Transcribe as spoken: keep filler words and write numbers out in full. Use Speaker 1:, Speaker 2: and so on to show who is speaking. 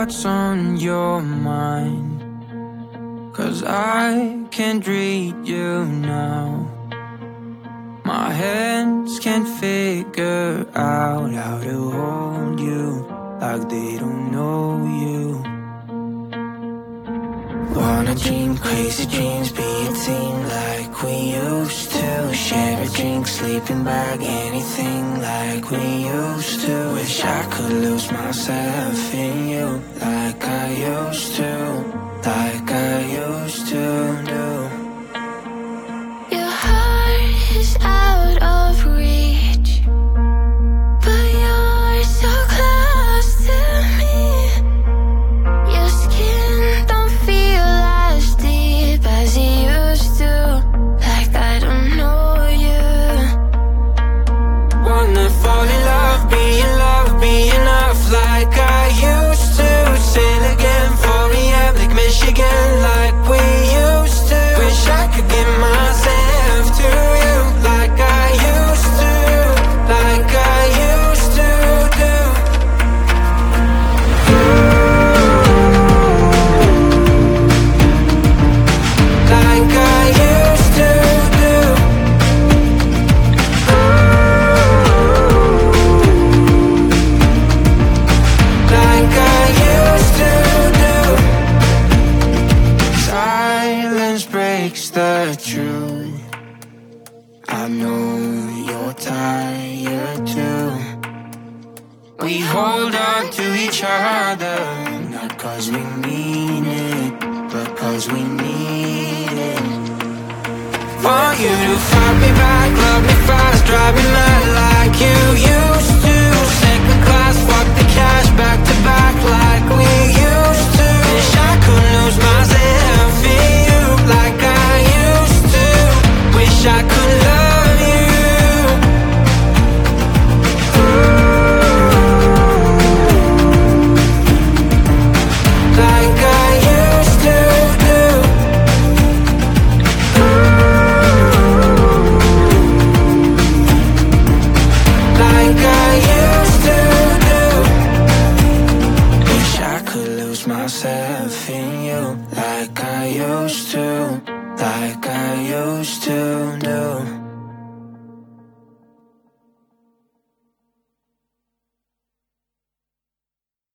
Speaker 1: what's on your mind, 'cause I can't read you now. My hands can't figure out how to hold you like they don't know you. Wanna dream crazy dreams, be a team like we used to. Share a drink, sleeping bag, anything like we used to. Wish I could lose myself in you like I used to, like I used to do.
Speaker 2: Your heart is out of reach, but you're so close to me. Your skin don't feel as deep as it used to, like I don't know you.
Speaker 1: Wanna fall in love, be in love, be enough like I used to. Sail again, four A M like Michigan, like we used to. Wish I could give myself to you like I used to, like I used to do. Like I used to do. Like I used to do. Silence breaks the truth. I know you're tired too. We hold on to each other, not 'cause we mean it, but 'cause we need it. Want you to fight me back, love me fast, drive me mad like you used to. Second class, fuck the cash, back to back like we used to. Wish I could lose myself in you like I used to. Wish I could love you. Like I used to do. Like I used to do. Wish I could lose myself in you like I used to, like I used to do.